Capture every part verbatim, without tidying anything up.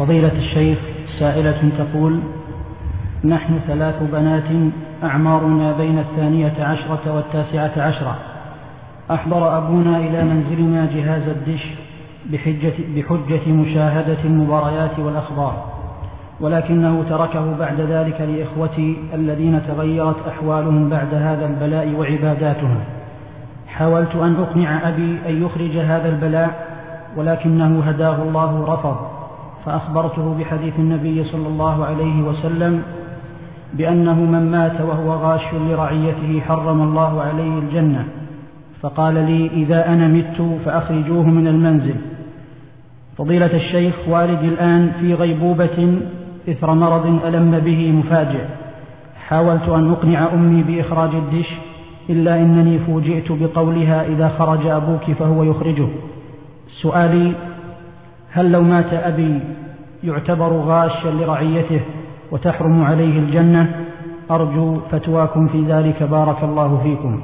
فضيلة الشيخ، سائلة تقول: نحن ثلاث بنات أعمارنا بين الثانية عشرة والتاسعة عشرة. أحضر أبونا إلى منزلنا جهاز الدش بحجة, بحجة مشاهدة المباريات والأخبار، ولكنه تركه بعد ذلك لإخوتي الذين تغيرت أحوالهم بعد هذا البلاء وعباداتهم. حاولت أن أقنع أبي أن يخرج هذا البلاء، ولكنه هداه الله رفض، فأخبرته بحديث النبي صلى الله عليه وسلم بأنه من مات وهو غاش لرعيته حرم الله عليه الجنة، فقال لي: إذا أنا مت فأخرجوه من المنزل. فضيلة الشيخ، والدي الآن في غيبوبة إثر مرض ألم به مفاجئ. حاولت أن أقنع أمي بإخراج الدش، إلا أنني فوجئت بقولها: إذا خرج أبوك فهو يخرجه. سؤالي: هل لو مات أبي يعتبر غاشا لرعيته وتحرم عليه الجنة؟ أرجو فتواكم في ذلك، بارك الله فيكم.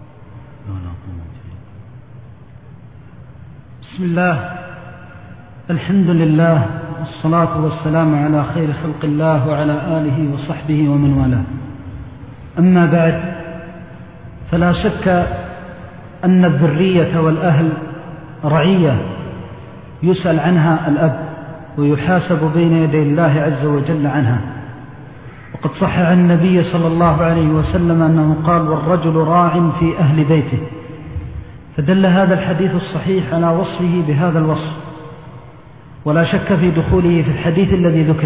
بسم الله، الحمد لله، والصلاة والسلام على خير خلق الله وعلى آله وصحبه ومن والاه. أما بعد، فلا شك أن الذرية والأهل رعية يسأل عنها الأب ويحاسب بين يدي الله عز وجل عنها. وقد صح عن النبي صلى الله عليه وسلم أنه قال: والرجل راع في أهل بيته. فدل هذا الحديث الصحيح على وصفه بهذا الوصف، ولا شك في دخوله في الحديث الذي ذكر.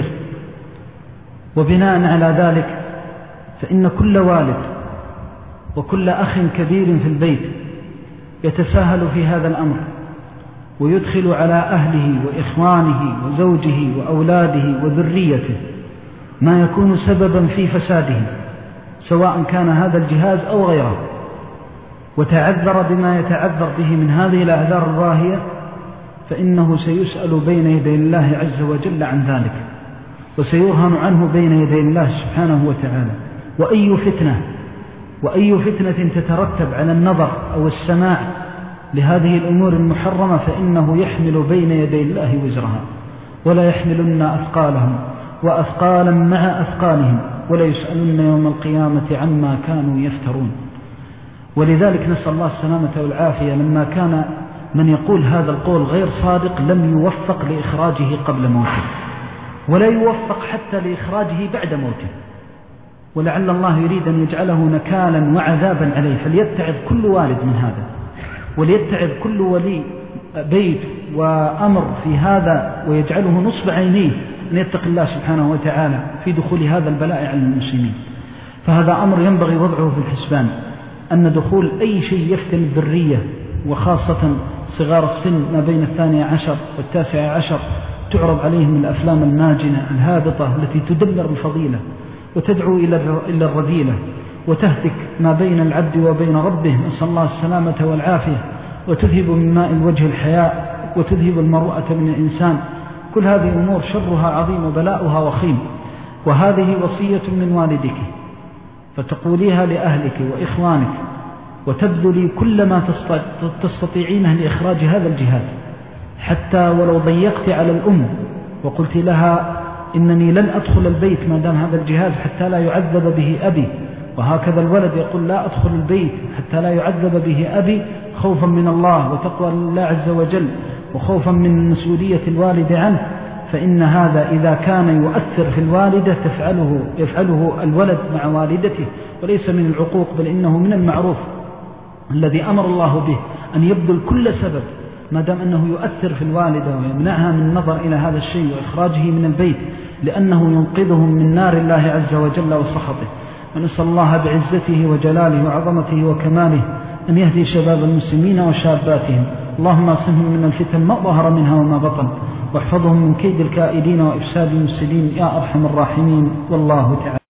وبناء على ذلك فإن كل والد وكل أخ كبير في البيت يتساهل في هذا الأمر، ويدخل على أهله وإخوانه وزوجه وأولاده وذريته ما يكون سببا في فساده، سواء كان هذا الجهاز أو غيره، وتعذر بما يتعذر به من هذه الأعذار الواهية، فإنه سيسأل بين يدي الله عز وجل عن ذلك، وسيرهن عنه بين يدي الله سبحانه وتعالى. وأي فتنة وأي فتنة تترتب على النظر أو السماع لهذه الأمور المحرمة فإنه يحمل بين يدي الله وزرها، ولا يحملن أثقالهم وأثقالا مع أثقالهم، ولا يسألن يوم القيامة عما كانوا يفترون. ولذلك نسأل الله السلامة والعافية، لما كان من يقول هذا القول غير صادق لم يوفق لإخراجه قبل موته، ولا يوفق حتى لإخراجه بعد موته، ولعل الله يريد أن يجعله نكالا وعذابا عليه. فليتعظ كل والد من هذا، وليتعظ كل ولي بيت وأمر في هذا، ويجعله نصب عينيه أن يتق الله سبحانه وتعالى في دخول هذا البلاء على المسلمين. فهذا أمر ينبغي وضعه في الحسبان، أن دخول أي شيء يفتن الذرية وخاصة صغار السن ما بين الثانية عشر والتاسعة عشر تعرض عليهم الأفلام الماجنة الهابطة التي تدمر الفضيلة وتدعو إلى الرذيلة وتهتك ما بين العبد وبين ربه، نسأل الله السلامة والعافية، وتذهب من ماء الوجه الحياء وتذهب المروءة من الإنسان. كل هذه أمور شرها عظيم وبلاؤها وخيم. وهذه وصية من والدك فتقوليها لأهلك وإخوانك، وتبذلي كل ما تستطيعينه لإخراج هذا الجهاد، حتى ولو ضيقت على الأم وقلت لها: إنني لن أدخل البيت ما دام هذا الجهاز حتى لا يعذب به أبي. وهكذا الولد يقول: لا أدخل البيت حتى لا يعذب به أبي، خوفا من الله وتقوى الله عز وجل، وخوفا من مسؤولية الوالد عنه. فإن هذا إذا كان يؤثر في الوالدة تفعله يفعله الولد مع والدته، وليس من العقوق، بل إنه من المعروف الذي أمر الله به أن يبذل كل سبب ما دام أنه يؤثر في الوالدة ويمنعها من النظر إلى هذا الشيء وإخراجه من البيت، لأنه ينقذهم من نار الله عز وجل وسخطه. ونسأل الله بعزته وجلاله وعظمته وكماله أن يهدي شباب المسلمين وشاباتهم. اللهم اصنهم من الفتن ما ظهر منها وما بطن، واحفظهم من كيد الكائدين وإفساد المفسدين يا أرحم الراحمين. والله تعالى